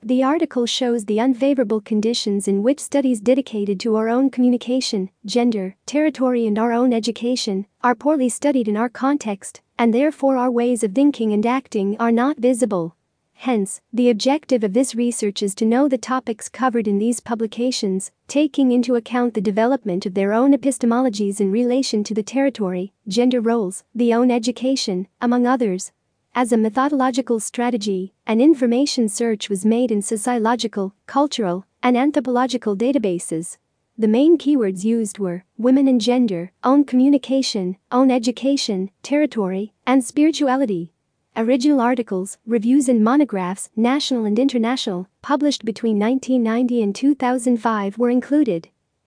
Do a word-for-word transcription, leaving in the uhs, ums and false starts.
The article shows the unfavorable conditions in which studies dedicated to our own communication, gender, territory and our own education are poorly studied in our context, and therefore our ways of thinking and acting are not visible. Hence, the objective of this research is to know the topics covered in these publications, taking into account the development of their own epistemologies in relation to the territory, gender roles, the own education, among others. As a methodological strategy, an information search was made in sociological, cultural, and anthropological databases. The main keywords used were women and gender, own communication, own education, territory, and spirituality. Original articles, reviews and monographs, national and international, published between nineteen ninety and two thousand five were included.